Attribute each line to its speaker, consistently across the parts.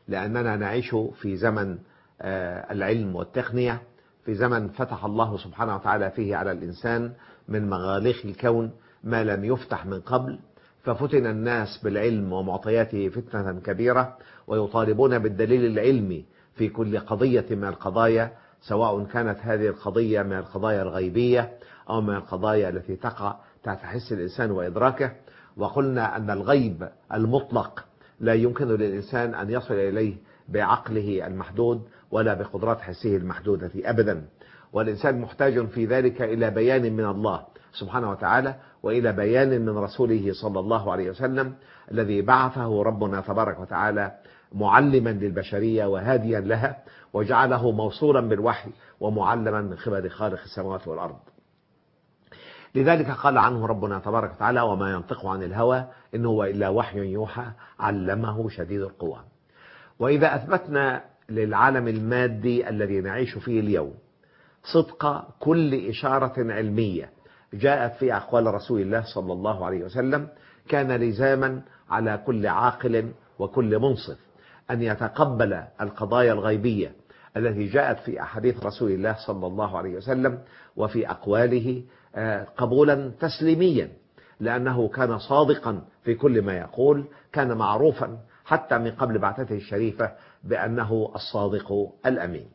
Speaker 1: لأننا نعيش في زمن العلم والتقنية، في زمن فتح الله سبحانه وتعالى فيه على الإنسان من مغاليق الكون ما لم يفتح من قبل، ففتن الناس بالعلم ومعطياته فتنة كبيرة، ويطالبون بالدليل العلمي في كل قضية من القضايا، سواء كانت هذه القضية من القضايا الغيبية أو من القضايا التي تقع تحت حس الإنسان وإدراكه. وقلنا أن الغيب المطلق لا يمكن للإنسان أن يصل إليه بعقله المحدود ولا بقدرات حسه المحدودة أبدا، والإنسان محتاج في ذلك إلى بيان من الله سبحانه وتعالى، وإلى بيان من رسوله صلى الله عليه وسلم الذي بعثه ربنا تبارك وتعالى معلما للبشرية وهاديا لها، وجعله موصولا بالوحي ومعلما من قبل خالق السماوات والأرض. لذلك قال عنه ربنا تبارك وتعالى: وما ينطق عن الهوى إن هو إلا وحي يوحى علمه شديد القوى. وإذا أثبتنا للعالم المادي الذي نعيش فيه اليوم صدق كل إشارة علمية جاءت في أقوال رسول الله صلى الله عليه وسلم، كان لزاما على كل عاقل وكل منصف أن يتقبل القضايا الغيبية التي جاءت في أحاديث رسول الله صلى الله عليه وسلم وفي أقواله قبولا تسليميا، لأنه كان صادقا في كل ما يقول، كان معروفا حتى من قبل بعثته الشريفة بأنه الصادق الأمين.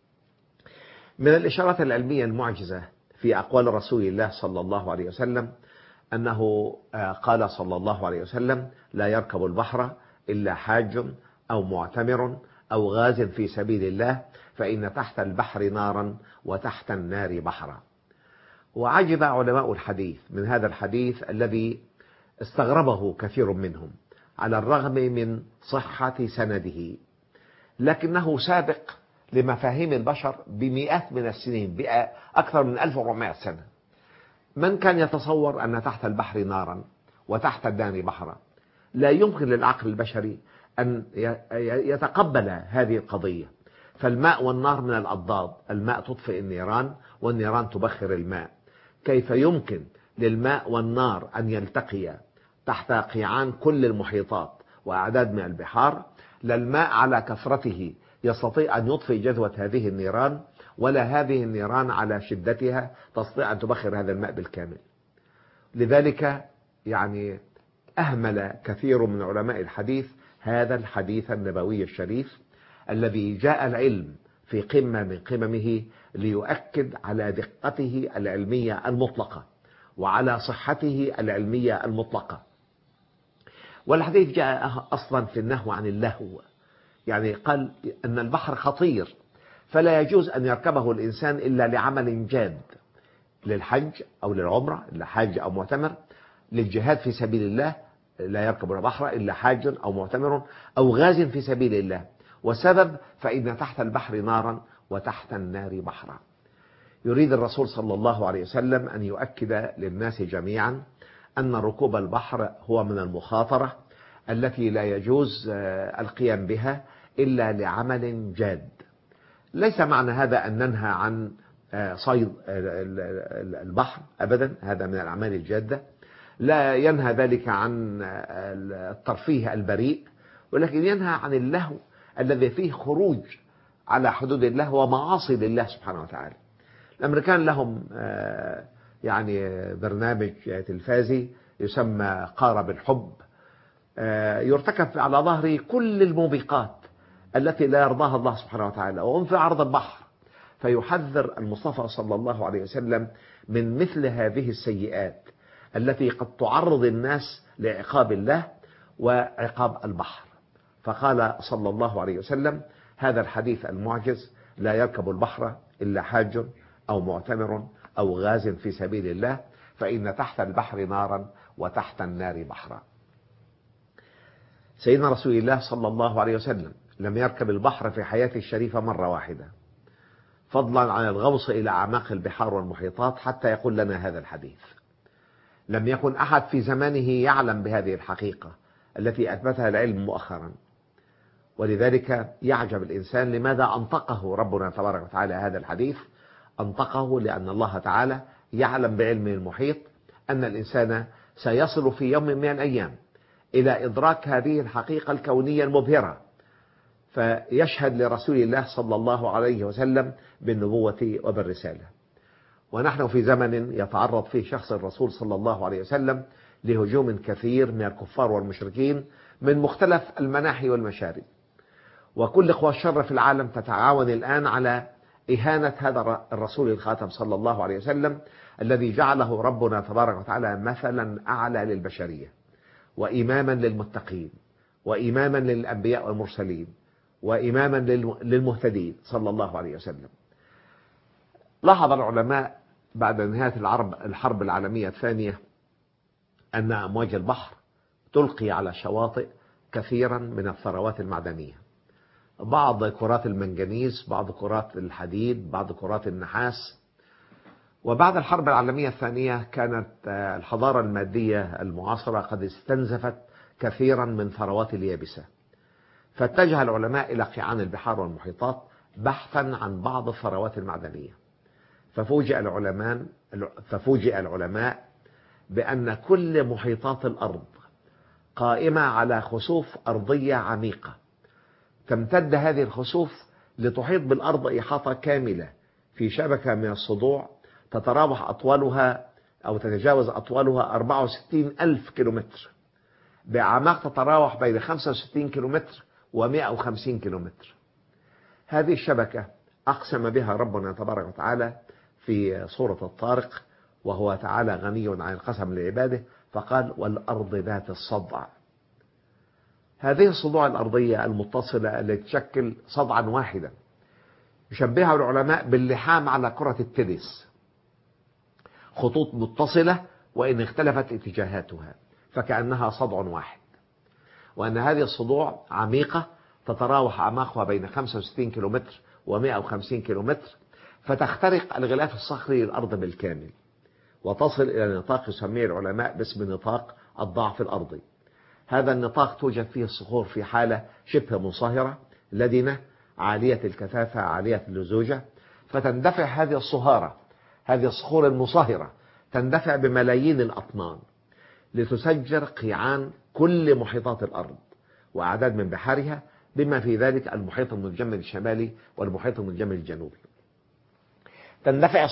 Speaker 1: من الإشارات العلمية المعجزة في أقوال رسول الله صلى الله عليه وسلم أنه قال صلى الله عليه وسلم: لا يركب البحر إلا حاج أو معتمر أو غاز في سبيل الله، فإن تحت البحر نارا وتحت النار بحرا. وعجب علماء الحديث من هذا الحديث الذي استغربه كثير منهم على الرغم من صحة سنده، لكنه سابق لمفاهيم البشر بمئات من السنين، بأكثر من 1400 سنة. من كان يتصور أن تحت البحر نارا وتحت النار بحرا؟ لا يمكن للعقل البشري أن يتقبل هذه القضية. فالماء والنار من الأضداد، الماء تطفئ النيران والنيران تبخر الماء، كيف يمكن للماء والنار أن يلتقيا تحت قيعان كل المحيطات وأعداد من البحار؟ لا الماء على كثرته يستطيع أن يطفئ جذوة هذه النيران، ولا هذه النيران على شدتها تستطيع أن تبخر هذا الماء بالكامل. لذلك أهمل كثير من علماء الحديث هذا الحديث النبوي الشريف الذي جاء العلم في قمة من قممه ليؤكد على دقته العلمية المطلقة وعلى صحته العلمية المطلقة. والحديث جاء أصلا في النهي عن اللهو، قال أن البحر خطير فلا يجوز أن يركبه الإنسان إلا لعمل جاد، للحج أو للعمرة إلا حاج أو معتمر، للجهاد في سبيل الله لا يركب البحر إلا حاج أو معتمر، أو غاز في سبيل الله. وسبب: فإن تحت البحر نارا وتحت النار بحرا. يريد الرسول صلى الله عليه وسلم أن يؤكد للناس جميعا أن ركوب البحر هو من المخاطرة التي لا يجوز القيام بها إلا لعمل جاد. ليس معنى هذا أن ننهى عن صيد البحر أبدا، هذا من الأعمال الجادة، لا ينهى ذلك عن الترفيه البريء، ولكن ينهى عن اللهو الذي فيه خروج على حدود الله ومعاصي لله سبحانه وتعالى. الأمريكان لهم برنامج تلفازي يسمى قارب الحب، يرتكب على ظهره كل الموبقات التي لا يرضاها الله سبحانه وتعالى، وهم في عرض البحر. فيحذر المصطفى صلى الله عليه وسلم من مثل هذه السيئات التي قد تعرض الناس لعقاب الله وعقاب البحر. فقال صلى الله عليه وسلم هذا الحديث المعجز: لا يركب البحر إلا حاج أو معتمر أو غاز في سبيل الله، فإن تحت البحر نارا وتحت النار بحرا. سيدنا رسول الله صلى الله عليه وسلم لم يركب البحر في حياته الشريفة مرة واحدة، فضلا عن الغوص إلى أعماق البحار والمحيطات حتى يقول لنا هذا الحديث. لم يكن أحد في زمانه يعلم بهذه الحقيقة التي أثبتها العلم مؤخرا، ولذلك يعجب الإنسان لماذا أنطقه ربنا تبارك وتعالى هذا الحديث. أنطقه لأن الله تعالى يعلم بعلمه المحيط أن الإنسان سيصل في يوم من الأيام إلى إدراك هذه الحقيقة الكونية المبهرة، فيشهد لرسول الله صلى الله عليه وسلم بالنبوة وبالرسالة. ونحن في زمن يتعرض فيه شخص الرسول صلى الله عليه وسلم لهجوم كثير من الكفار والمشركين من مختلف المناحي والمشارب، وكل قوى الشر في العالم تتعاون الآن على إهانة هذا الرسول الخاتم صلى الله عليه وسلم الذي جعله ربنا تبارك وتعالى مثلا أعلى للبشرية، وإماما للمتقين، وإماما للأنبياء والمرسلين، وإماما للمهتدين صلى الله عليه وسلم. لاحظ العلماء بعد نهاية الحرب العالمية الثانية أن أمواج البحر تلقي على شواطئ كثيرا من الثروات المعدنية، بعض كرات المنجنيز، بعض كرات الحديد، بعض كرات النحاس. وبعد الحرب العالمية الثانية كانت الحضارة المادية المعاصرة قد استنزفت كثيرا من ثروات اليابسة، فاتجه العلماء إلى قيعان البحار والمحيطات بحثا عن بعض الثروات المعدنية. ففوجئ العلماء بأن كل محيطات الأرض قائمة على خسوف أرضية عميقة، تمتد هذه الخسوف لتحيط بالأرض إحاطة كاملة في شبكة من الصدوع تتراوح أطوالها أو تتجاوز أطوالها 64 ألف كيلومتر، بأعماق تتراوح بين 65 كيلومتر و150 كيلومتر. هذه الشبكة أقسم بها ربنا تبارك وتعالى في سورة الطارق، وهو تعالى غني عن القسم لعباده، فقال: والأرض ذات الصدع. هذه الصدوع الأرضية المتصلة التي تشكل صدعا واحدا يشبهها العلماء باللحام على كرة التنس، خطوط متصلة وإن اختلفت اتجاهاتها فكأنها صدع واحد، وأن هذه الصدوع عميقة تتراوح أعماقها بين 65 كيلومتر و150 كيلومتر، فتخترق الغلاف الصخري للأرض بالكامل وتصل إلى نطاق يسميه العلماء باسم نطاق الضعف الأرضي. هذا النطاق توجد فيه الصخور في حالة شبه منصهرة لدنة عالية الكثافة عالية اللزوجة، فتندفع هذه الصهارة، هذه الصخور المصهرة تندفع بملايين الأطنان لتسجر قيعان كل محيطات الأرض وأعداد من بحارها، بما في ذلك المحيط المنجمد الشمالي والمحيط المنجمد الجنوبي. تندفع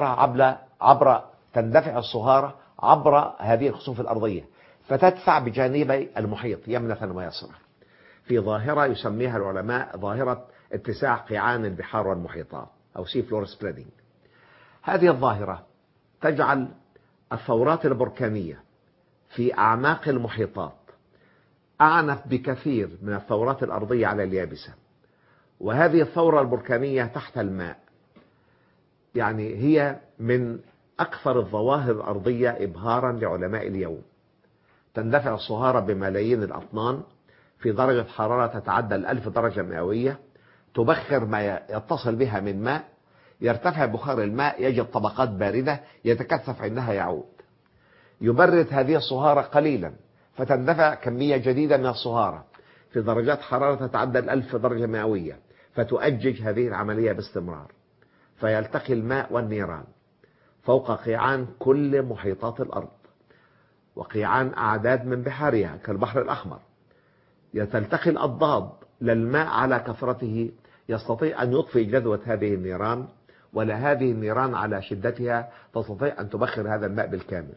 Speaker 1: الصهارة عبر هذه الخسوف الأرضية فتدفع بجانبي المحيط يمنة ويسرا في ظاهرة يسميها العلماء ظاهرة اتساع قيعان البحار والمحيطات أو سي فلور سبريدنج. هذه الظاهرة تجعل الثورات البركانية في أعماق المحيطات أعنف بكثير من الثورات الأرضية على اليابسة، وهذه الثورة البركانية تحت الماء يعني هي من أكثر الظواهر الأرضية إبهارا لعلماء اليوم. تندفع الصهارة بملايين الأطنان في درجة حرارة تتعدى 1000 درجة مئوية، تبخر ما يتصل بها من ماء، يرتفع بخار الماء يجد طبقات باردة يتكثف عندها يعود، يبرد هذه الصهارة قليلا فتندفع كمية جديدة من الصهارة في درجات حرارة تتعدى 1000 درجة مئوية، فتؤجج هذه العملية باستمرار، فيلتقي الماء والنيران فوق قيعان كل محيطات الأرض وقيعان أعداد من بحارها كالبحر الأحمر. تلتقي الأضداد للماء على كثرته يستطيع أن يطفئ جذوة هذه النيران، ولا هذه النيران على شدتها تستطيع أن تبخر هذا الماء بالكامل.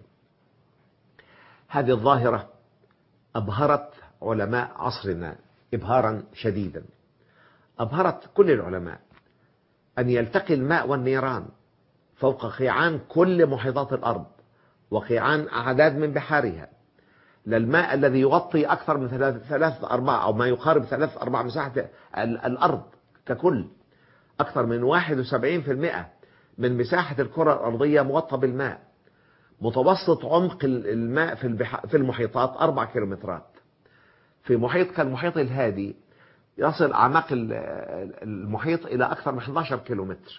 Speaker 1: هذه الظاهرة أبهرت علماء عصرنا إبهارا شديدا، أبهرت كل العلماء أن يلتقي الماء والنيران فوق قيعان كل محيطات الأرض وقيعان أعداد من بحارها، للماء الذي يغطي أكثر من 3/4 أو ما يقارب 3/4 مساحة الأرض ككل، أكثر من 71% من مساحة الكرة الأرضية مغطى بالماء. متوسط عمق الماء في المحيطات 4 كيلومترات. في محيط كالمحيط الهادي يصل أعماق المحيط إلى أكثر من 11 كيلومتر.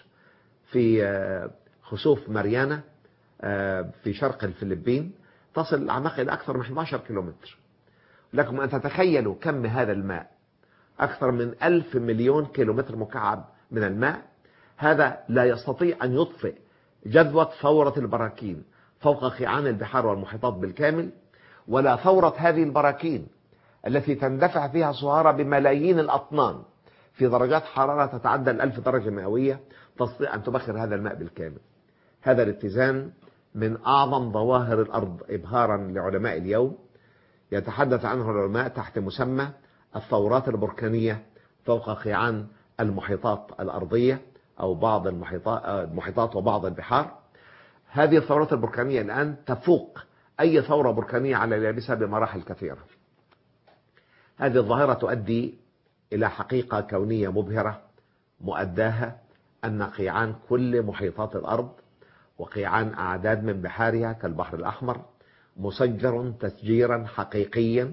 Speaker 1: في خسوف ماريانا في شرق الفلبين تصل الأعماق إلى أكثر من 11 كيلومتر. لكم أن تتخيلوا كم هذا الماء، أكثر من 1000 مليون كيلومتر مكعب من الماء. هذا لا يستطيع أن يطفئ جذوة ثورة البراكين فوق قيعان البحار والمحيطات بالكامل، ولا ثورة هذه البراكين التي تندفع فيها صهارة بملايين الأطنان في درجات حرارة تتعدى 1000 درجة مئوية تستطيع أن تبخر هذا الماء بالكامل. هذا الاتزان من أعظم ظواهر الأرض إبهارا لعلماء اليوم، يتحدث عنه العلماء تحت مسمى الثورات البركانية فوق قيعان المحيطات الأرضية أو بعض المحيطات وبعض البحار. هذه الثورات البركانية الآن تفوق أي ثورة بركانية على اليابسة بمراحل كثيرة. هذه الظاهرة تؤدي إلى حقيقة كونية مبهرة مؤداها أن قيعان كل محيطات الأرض وقيعان أعداد من بحارها كالبحر الأحمر مسجر تسجيرا حقيقيا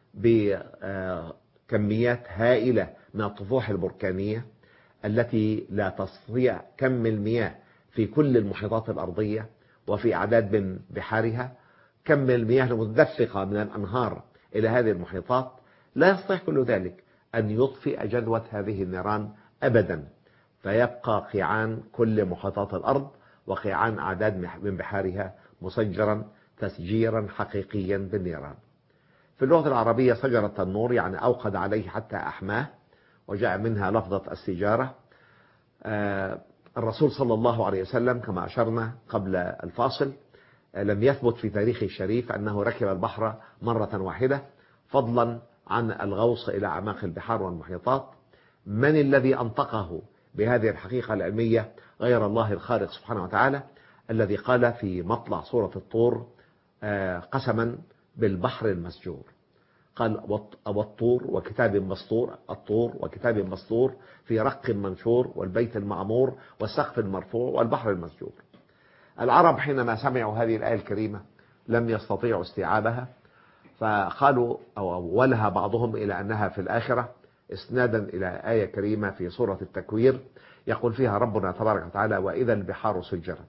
Speaker 1: بكميات هائلة من الطفوح البركانية التي لا تستطيع كم المياه في كل المحيطات الأرضية وفي أعداد من بحارها. كم المياه المتدفقة من الأنهار إلى هذه المحيطات لا يستطيع كل ذلك أن يطفئ جذوة هذه النيران أبدا، فيبقى قيعان كل محيطات الأرض وقيعان أعداد من بحارها مسجرا تسجيرا حقيقيا بالنيران. في اللغة العربية سجر التنور يعني أوقد عليه حتى أحماه، وجاء منها لفظة السجارة. الرسول صلى الله عليه وسلم كما أشرنا قبل الفاصل لم يثبت في تاريخه الشريف أنه ركب البحر مرة واحدة، فضلا عن الغوص إلى أعماق البحار والمحيطات. من الذي أنطقه بهذه الحقيقة العلمية غير الله الخالق سبحانه وتعالى، الذي قال في مطلع سورة الطور قسما بالبحر المسجور، قال والطور وكتاب مسطور، الطور وكتاب مسطور في رق منشور والبيت المعمور والسقف المرفوع والبحر المسجور. العرب حينما سمعوا هذه الآية الكريمة لم يستطيعوا استيعابها، فقالوا أو أولها بعضهم إلى أنها في الآخرة إسنادا إلى آية كريمة في سورة التكوير يقول فيها ربنا تبارك وتعالى وإذا البحار سجرت.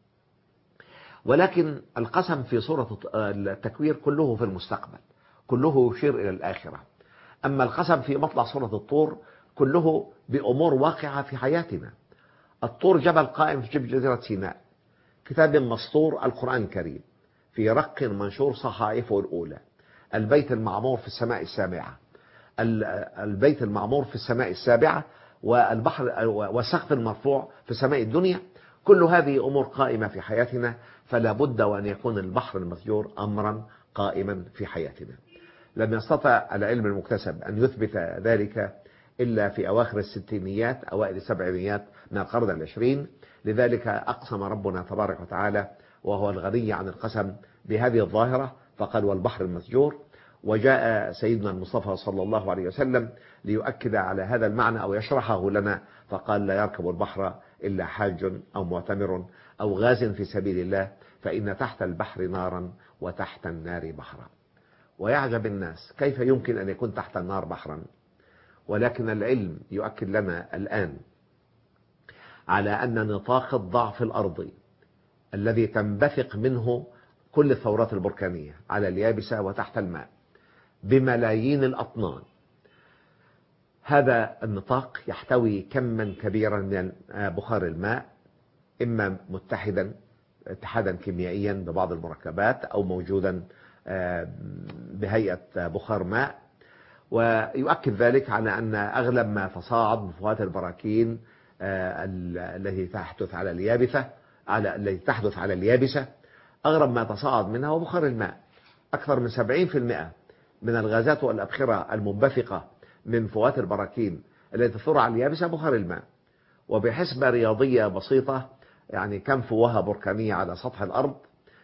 Speaker 1: ولكن القسم في سورة التكوير كله في المستقبل، كله يشير إلى الآخرة. أما القسم في مطلع سورة الطور كله بأمور واقعة في حياتنا. الطور جبل قائم في جزيرة سيناء، كتاب مسطور القرآن الكريم، في رق منشور صحائفه الأولى، البيت المعمور في السماء السابعة، البيت المعمور في السماء السابعة، والبحر والسقف المرفوع في سماء الدنيا. كل هذه أمور قائمة في حياتنا، فلا بد وأن يكون البحر المسجور أمرا قائما في حياتنا. لم يستطع العلم المكتسب أن يثبت ذلك إلا في أواخر الستينيات أوائل السبعينيات من القرن العشرين. لذلك أقسم ربنا تبارك وتعالى وهو الغني عن القسم بهذه الظاهرة فقال والبحر المسجور. وجاء سيدنا المصطفى صلى الله عليه وسلم ليؤكد على هذا المعنى أو يشرحه لنا فقال لا يركب البحر إلا حاج أو معتمر أو غاز في سبيل الله فإن تحت البحر نارا وتحت النار بحرا. ويعجب الناس كيف يمكن أن يكون تحت النار بحرا، ولكن العلم يؤكد لنا الآن على أن نطاق الضعف الأرضي الذي تنبثق منه كل الثورات البركانية على اليابسة وتحت الماء بملايين الأطنان، هذا النطاق يحتوي كما كبيرا من بخار الماء، إما متحدا اتحادا كيميائيا ببعض المركبات أو موجودا بهيئة بخار ماء. ويؤكد ذلك على أن أغلب ما تصاعد من فوات البراكين التي تحدث على اليابسة أغلب ما تصاعد منها هو بخار الماء. أكثر من 70% من الغازات والأبخرة المنبثقة من فوات البراكين التي تثور على اليابسة بخار الماء. وبحسبة رياضية بسيطة يعني كم فوهة بركانية على سطح الأرض،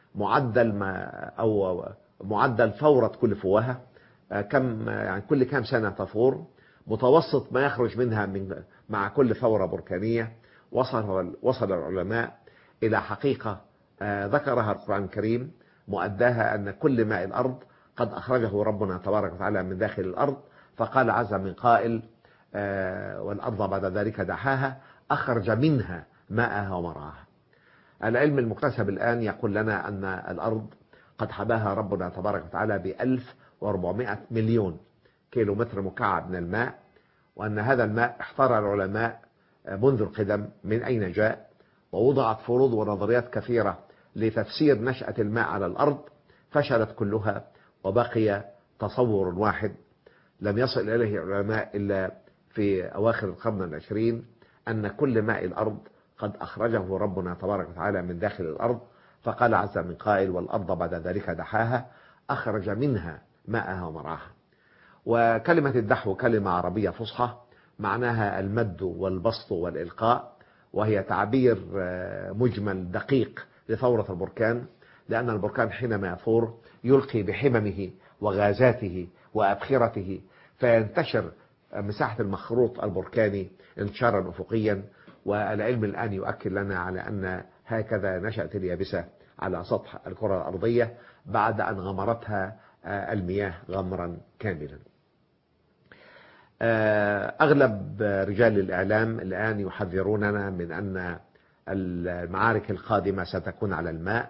Speaker 1: معدل فورة كل فوهة يعني كل كام سنة تفور، متوسط ما يخرج منها مع كل ثورة بركانية. وصل العلماء إلى حقيقة ذكرها القرآن الكريم مؤداها أن كل ماء الأرض قد أخرجه ربنا تبارك وتعالى من داخل الأرض، فقال عز من قائل والأرض بعد ذلك دحاها أخرج منها ماءها ومرعاها. العلم المكتسب الآن يقول لنا أن الأرض قد حباها ربنا تبارك وتعالى ب1400 مليون كيلو متر مكعب من الماء، وأن هذا الماء احتار العلماء منذ القدم من أين جاء، ووضعت فروض ونظريات كثيرة لتفسير نشأة الماء على الأرض، فشلت كلها وبقي تصور واحد لم يصل إليه العلماء إلا في أواخر القرن العشرين أن كل ماء الأرض قد أخرجه ربنا تبارك وتعالى من داخل الأرض، فقال عز من قائل: والأرض بعد ذلك دحاها أخرج منها ماءها ومرعاها. وكلمة الدحو كلمة عربية فصحى معناها المد والبسط والإلقاء، وهي تعبير مجمل دقيق لثورة البركان، لأن البركان حينما يثور يلقي بحممه وغازاته وأبخرته، فينتشر مساحة المخروط البركاني انتشارا أفقيا. والعلم الآن يؤكد لنا على أن هكذا نشأت اليابسة على سطح الكرة الأرضية بعد أن غمرتها المياه غمرا كاملا. أغلب رجال الإعلام الآن يحذروننا من أن المعارك القادمة ستكون على الماء،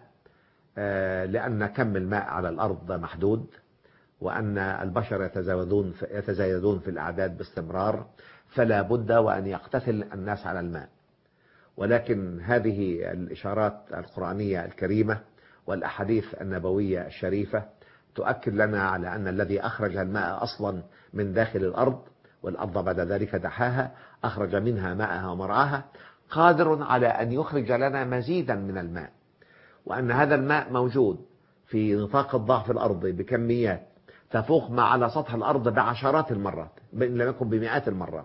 Speaker 1: لأن كم الماء على الأرض محدود، وأن البشر يتزايدون في الأعداد باستمرار، فلا بد وأن يقتتل الناس على الماء. ولكن هذه الإشارات القرآنية الكريمة والأحاديث النبوية الشريفة تؤكد لنا على أن الذي أخرج الماء أصلا من داخل الأرض، والأرض بعد ذلك دحاها أخرج منها ماءها ومرعاها، قادر على أن يخرج لنا مزيدا من الماء، وأن هذا الماء موجود في نطاق الضعف الأرضي بكميات تفوق ما على سطح الأرض بعشرات المرات إن لم يكن بمئات المرات.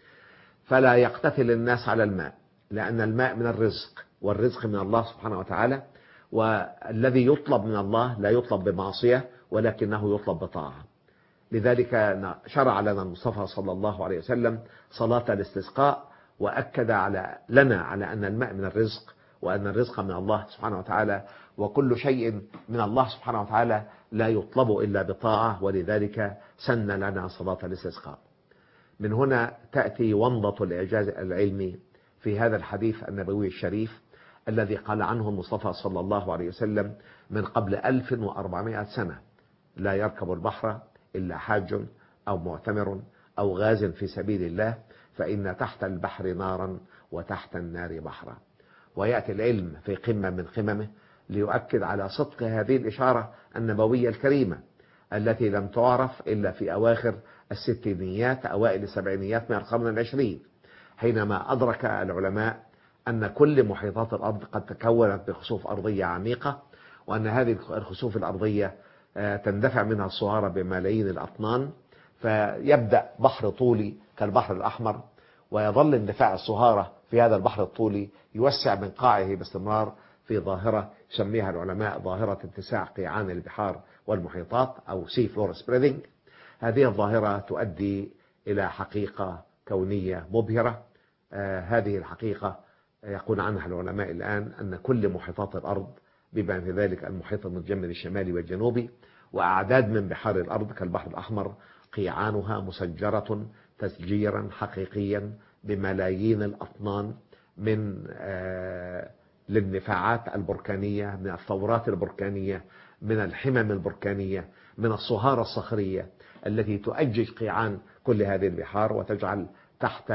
Speaker 1: فلا يقتتل الناس على الماء، لأن الماء من الرزق، والرزق من الله سبحانه وتعالى، والذي يطلب من الله لا يطلب بمعصية ولكنه يطلب بطاعة. لذلك شرع لنا المصطفى صلى الله عليه وسلم صلاة الاستسقاء، وأكد لنا على أن الماء من الرزق، وأن الرزق من الله سبحانه وتعالى، وكل شيء من الله سبحانه وتعالى لا يطلب إلا بطاعة، ولذلك سن لنا صلاة الاستسقاء. من هنا تأتي ومضة الإعجاز العلمي في هذا الحديث النبوي الشريف الذي قال عنه المصطفى صلى الله عليه وسلم من قبل 1400 سنة: لا يركب البحر إلا حاج أو معتمر أو غاز في سبيل الله، فإن تحت البحر نارا وتحت النار بحرا. ويأتي العلم في قمة من قممه ليؤكد على صدق هذه الإشارة النبوية الكريمة التي لم تعرف إلا في أواخر الستينيات أوائل السبعينيات من القرن العشرين، حينما أدرك العلماء أن كل محيطات الأرض قد تكونت بخسوف أرضية عميقة، وأن هذه الخسوف الأرضية تندفع منها الصهارة بملايين الأطنان، فيبدأ بحر طولي كالبحر الأحمر، ويظل اندفاع الصهارة في هذا البحر الطولي يوسع من قاعه باستمرار في ظاهرة يسميها العلماء ظاهرة اتساع قيعان البحار والمحيطات أو sea floor spreading. هذه الظاهرة تؤدي إلى حقيقة كونية مبهرة. هذه الحقيقة يقول عنها العلماء الآن أن كل محيطات الأرض بما في ذلك المحيط المتجمد الشمالي والجنوبي وأعداد من بحار الأرض كالبحر الأحمر قيعانها مسجرة تسجيرا حقيقيا بملايين الأطنان من الاندفاعات البركانية، من الثورات البركانية، من الحمم البركانية، من الصهارة الصخرية التي تؤجج قيعان كل هذه البحار وتجعل تحت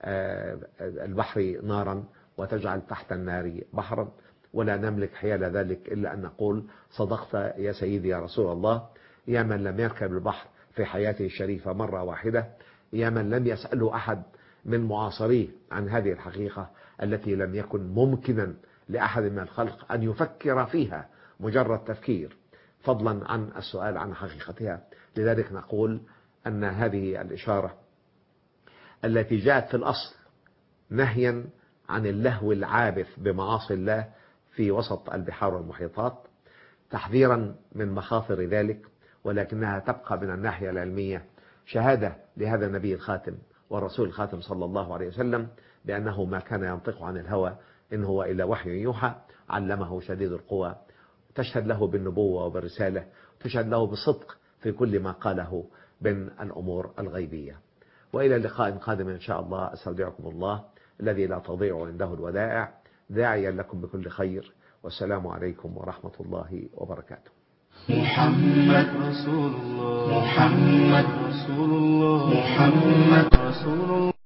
Speaker 1: البحر نارا وتجعل تحت النار بحرا. ولا نملك حيال ذلك إلا أن نقول: صدقت يا سيدي يا رسول الله، يا من لم يركب البحر في حياته الشريفة مرة واحدة، يا من لم يسأله أحد من معاصريه عن هذه الحقيقة التي لم يكن ممكنا لأحد من الخلق أن يفكر فيها مجرد تفكير، فضلا عن السؤال عن حقيقتها. لذلك نقول أن هذه الإشارة التي جاءت في الأصل نهيا عن اللهو العابث بمعاصي الله في وسط البحار والمحيطات، تحذيرا من مخاطر ذلك، ولكنها تبقى من الناحية العلمية شهادة لهذا النبي الخاتم والرسول الخاتم صلى الله عليه وسلم بأنه ما كان ينطق عن الهوى إن هو إلا وحي يوحى، علمه شديد القوى، تشهد له بالنبوة وبالرسالة، تشهد له بالصدق في كل ما قاله من الأمور الغيبية. وإلى لقاء قادم إن شاء الله، أستودعكم الله الذي لا تضيع عنده الودائع، داعيا لكم بكل خير، والسلام عليكم ورحمة الله وبركاته.
Speaker 2: محمد رسول الله، محمد رسول الله، محمد رسول الله.